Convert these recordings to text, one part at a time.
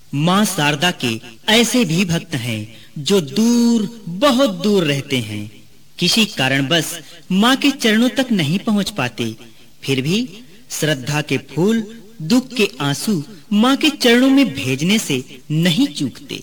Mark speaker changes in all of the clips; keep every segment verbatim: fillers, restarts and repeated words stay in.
Speaker 1: माँ शारदा के ऐसे भी भक्त हैं जो दूर, बहुत दूर रहते हैं, किसी कारणवश माँ के चरणों तक नहीं पहुँच पाते, फिर भी श्रद्धा के फूल, दुख के आंसू माँ के चरणों में भेजने से नहीं चूकते।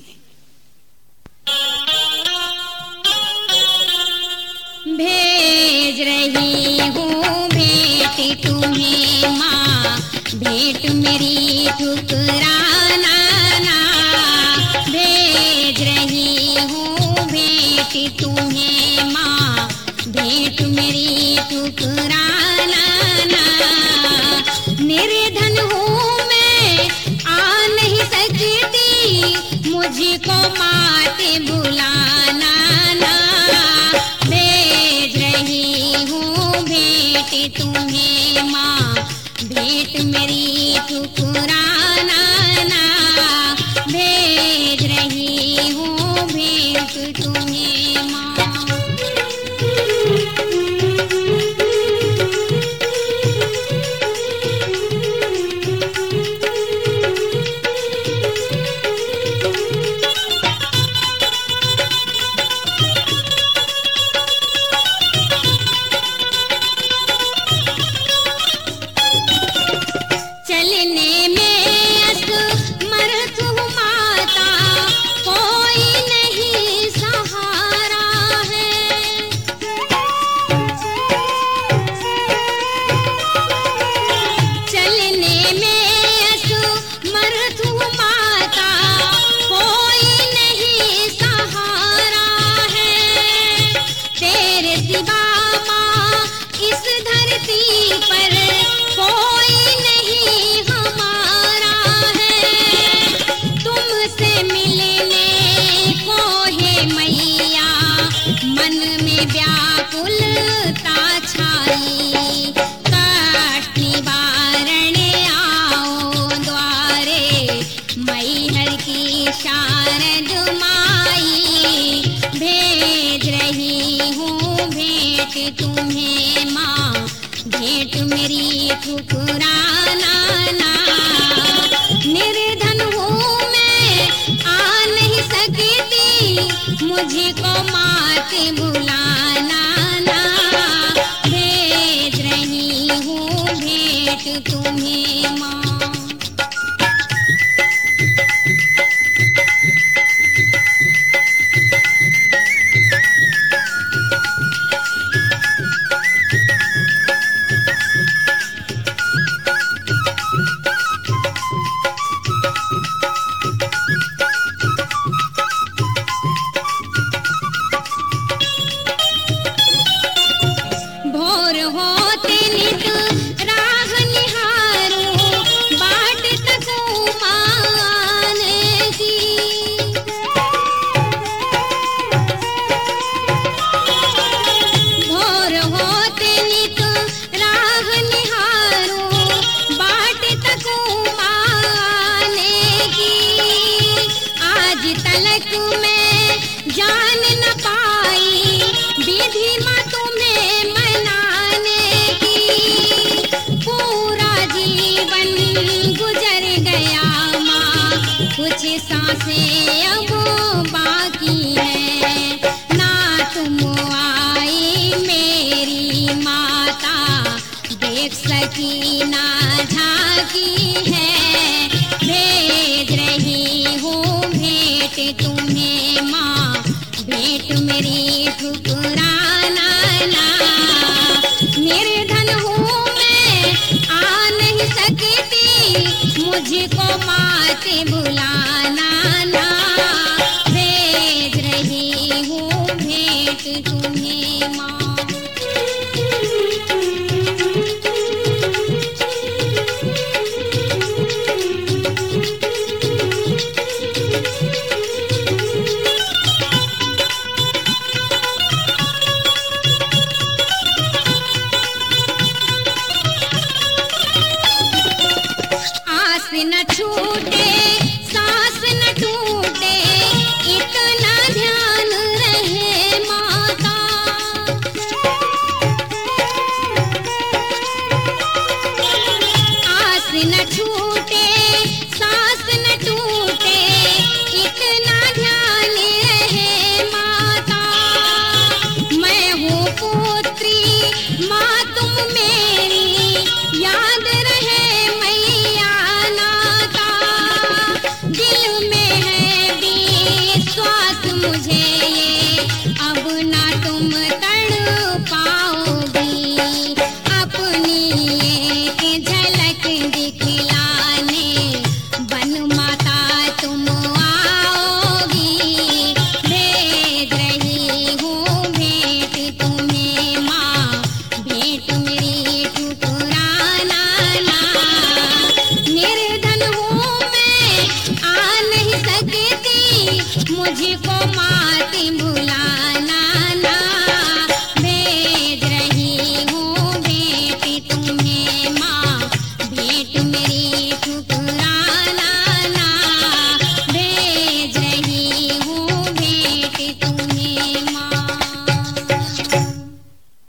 Speaker 2: भेज रही हूँ भेंट तुम्हें माँ, भेंट मेरी ठुकराना ना। भेज रही हूँ भेंट तुम्हें माँ, भेंट मेरी ठुकराना ना। निर्धन हूँ मैं आ नहीं सकती, मुझको मात बुलाना ना। भेज रही हूँ भेंट तुम्हें माँ, भेंट मेरी ठुकराना ना। भेज रही हूँ भेंट तुम्हें माँ। चलने में असमर्थ हूँ माता, कोई नहीं सहारा है। चलने में असमर्थ हूँ माता, कोई नहीं सहारा है। तेरे सिवा माँ इस धरती पर कोई नहीं हमारा है। तुमसे मिलने को है मैया, मन में व्याकुलता छाई। कष्ट निवारण आओ द्वारे, मैहर की शारद माई। भेज रही हूँ भेंट तुम्हें माँ, भेंट मेरी ठुकराना ना। निर्धन हूँ मैं आ नहीं सकती, मुझको मात बुलाना ना। भेज रही हूँ भेंट तुम्हें माँ। भोर होते नित राह निहारूं, बाट तकूं माने की। भोर होते नित राह निहारूं, बाट तकूं माने की। आज तलक मैं जान न पाई, विधि माँ तुम्हें मनाने की। पूरा जीवन गुजर गया माँ, कुछ सांसें अब बाकी है। ना तुम आई मेरी माता, देख सकी ना झांकी है। भेज रही हूँ भेंट तुम्हें माँ, भेंट मेरी ठुकराना ना। निर्धन हूँ मैं आ नहीं सकती, मुझको मात बुलाना ना। भेज रही हूँ भेंट तुम्हें माँ। आस न छूटे, सांस न टूटे, इतना ध्यान रहे माता। आस न छूटे, सांस न टूटे, मुझको